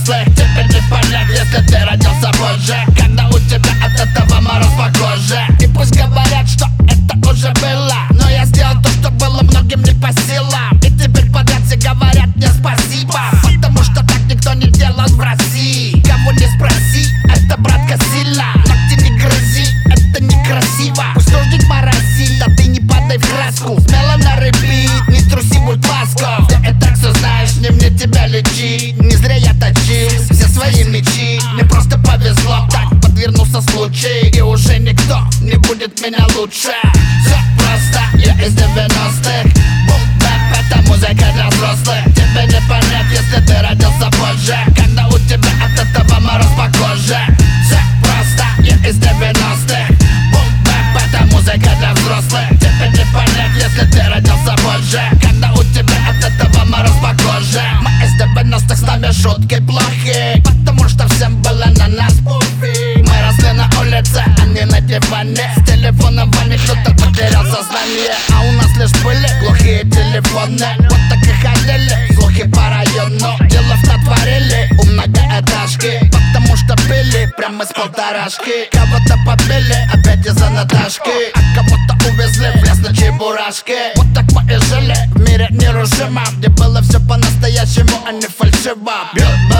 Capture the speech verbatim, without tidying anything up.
взрослых. Тебе не понять, если ты родился позже, когда у тебя от этого мороз по коже. И пусть говорят, что это уже было, но я сделал то, что было многим не по силам. И теперь подряд все говорят мне спасибо, потому что так никто не делал в России. Кого не спроси, это, братка, сильно. Ногти не грызи, это некрасиво. Пусть дождик моросит, а ты не падай в краску. Смело на репит, не труси, будь ласков. Ты и так все знаешь, не мне тебя лечить. Не зря я точил все свои мечи. Мне просто повезло, так подвернулся случай, и уже никто не будет меня лучше. Все просто, я из девяностых. Бум-бэп, это музыка для взрослых. Тебе не понять, если ты родился позже, когда у тебя от этого мороз по коже. Все просто, я из девяностых. Бум-бэп, это музыка для взрослых. Тебе не понять, если ты родился позже, когда у тебя от этого мороз по коже. Мы из девяностых, с нами шутки плохи, потому что всем было на нас пофиг. Мы росли на улице, а не на диване. С телефоном в ванне кто-то потерял сознание, а у нас лишь были глухие телефоны. Вот так и ходили слухи по району, делов натворили у многоэтажки, потому что пили прямо из полторашки. Кого-то побили опять из-за Наташки, а кого-то увезли в лес на чебурашки. Вот так мы и жили в мире нерушимом, где было все по-настоящему, а не фальшиво. Бьют